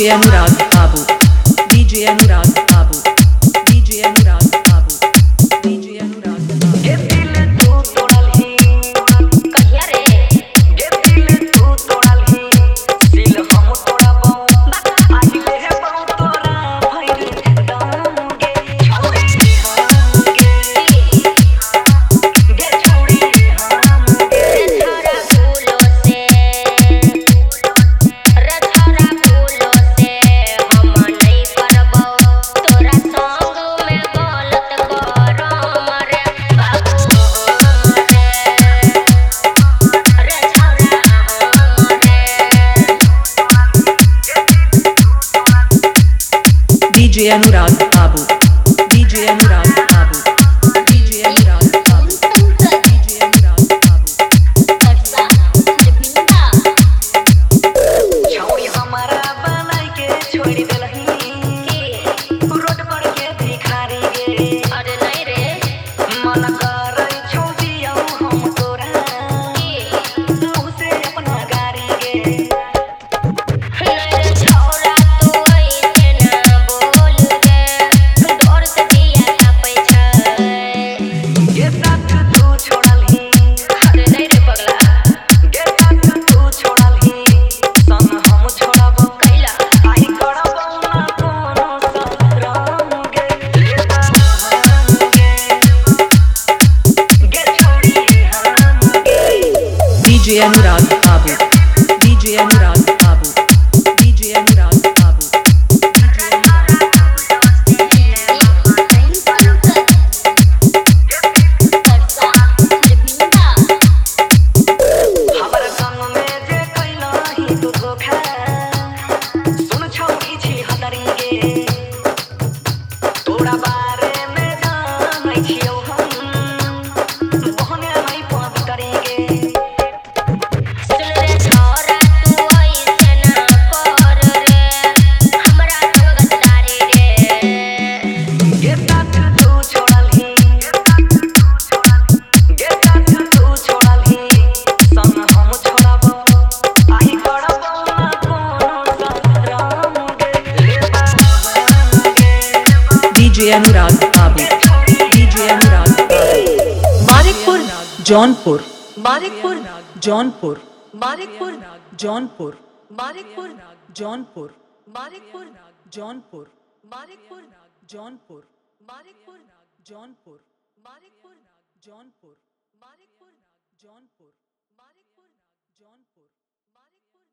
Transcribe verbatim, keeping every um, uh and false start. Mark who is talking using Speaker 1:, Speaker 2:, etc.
Speaker 1: DJ Anurag Babu, DJ Anurag Babu, DJ Anurag Babu, DJ Anurag Babu.
Speaker 2: ये दिल तू तोड़लही कहिया रे ये दिल तू तोड़लही दिल हम तोड़बो आही ले हे बहु तोरा भइल दाऊंगे छोड़ी हमके गे छोड़ी हमके
Speaker 3: रछौरा फूलों से रछौरा फूलों से हम नहीं करबो तोरा संग में गलत करम रे बाबू रे रछौरा
Speaker 1: DJ Anurag Babu, DJ Anurag Babu, DJ Anurag Babu, DJ Anurag Babu.
Speaker 3: करसा जबिंदा
Speaker 2: छोड़ी हमारा बनाई के छोड़ी देलही रोड पर के भिखारी गे
Speaker 3: अरे नहीं रे
Speaker 2: मन करे छोड़ियो हम तोरा मुँह से अपना गारी गे
Speaker 3: नहीं रछौरा तू ऐसे ना बोल गे डर से दिया कापै छै
Speaker 2: ये साथ तू छोड़लही
Speaker 3: अरे नहीं रे पगला
Speaker 2: ये साथ तू छोड़लही संग हम छोड़बो
Speaker 3: कैला
Speaker 2: आई करबो ना कोनो संग्राम गे लेता हमगे गे छोड़ी हमगे
Speaker 1: DJ Anurag Babu, DJ Anurag Babu, DJ Anurag Babu, DJ Anurag Babu.
Speaker 3: करसा जबिंदा
Speaker 2: हमर संग में जे कैलाही तू धोखा सुन छोड़ी छी हदरी गे तोरा बारे में जानै छियौ हम बहने नहीं पवितरी गे
Speaker 3: सुन रे छोरा तू ऐसे ना कर रे हमरा संग गद्दारी रे
Speaker 2: ये साथ तू छोड़लही ये साथ तू छोड़लही संग हम छोड़बो आही करबो ना कोनो संग्राम गे लेता हमगे
Speaker 1: DJ Anurag Babu, DJ Anurag Babu. Manikpur, Jaunpur, Manikpur, Jaunpur, Manikpur, Jaunpur, Manikpur, Jaunpur, Manikpur, Jaunpur, Manikpur, Jaunpur, Manikpur, Jaunpur, Manikpur, Jaunpur, Manikpur, Jaunpur, Manikpur, Jaunpur, Manikpur.